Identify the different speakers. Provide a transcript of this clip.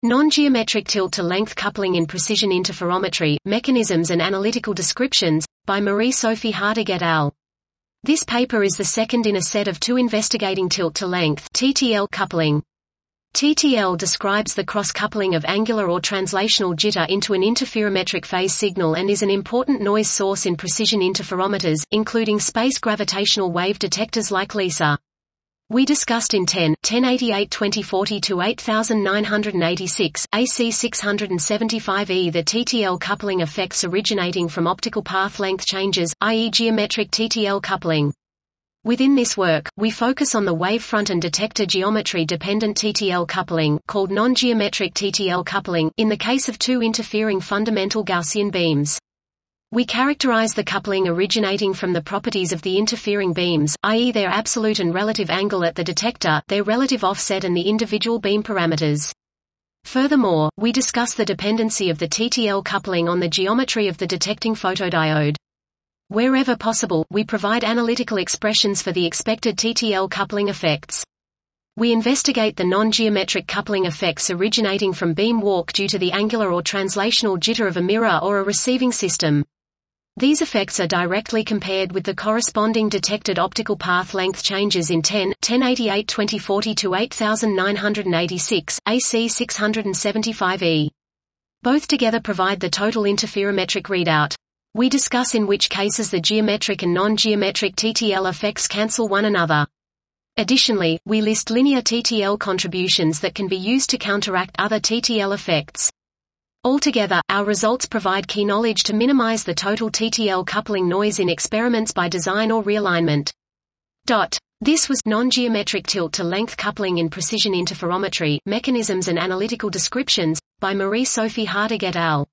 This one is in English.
Speaker 1: Non-geometric tilt-to-length coupling in precision interferometry, mechanisms and analytical descriptions, by Marie-Sophie Hardig et al. This paper is the second in a set of two investigating tilt-to-length (TTL) coupling. TTL describes the cross-coupling of angular or translational jitter into an interferometric phase signal and is an important noise source in precision interferometers, including space gravitational wave detectors like LISA. We discussed in 1088-2040-8986, AC 675E the TTL coupling effects originating from optical path length changes, i.e. geometric TTL coupling. Within this work, we focus on the wavefront and detector geometry-dependent TTL coupling, called non-geometric TTL coupling, in the case of two interfering fundamental Gaussian beams. We characterize the coupling originating from the properties of the interfering beams, i.e. their absolute and relative angle at the detector, their relative offset and the individual beam parameters. Furthermore, we discuss the dependency of the TTL coupling on the geometry of the detecting photodiode. Wherever possible, we provide analytical expressions for the expected TTL coupling effects. We investigate the non-geometric coupling effects originating from beam walk due to the angular or translational jitter of a mirror or a receiving system. These effects are directly compared with the corresponding detected optical path length changes in 1088-2040-8986, AC 675E. Both together provide the total interferometric readout. We discuss in which cases the geometric and non-geometric TTL effects cancel one another. Additionally, we list linear TTL contributions that can be used to counteract other TTL effects. Altogether, our results provide key knowledge to minimize the total TTL coupling noise in experiments by design or realignment. This was Non-Geometric Tilt-to-Length Coupling in Precision Interferometry, Mechanisms and Analytical Descriptions, by Marie-Sophie Hardig et al.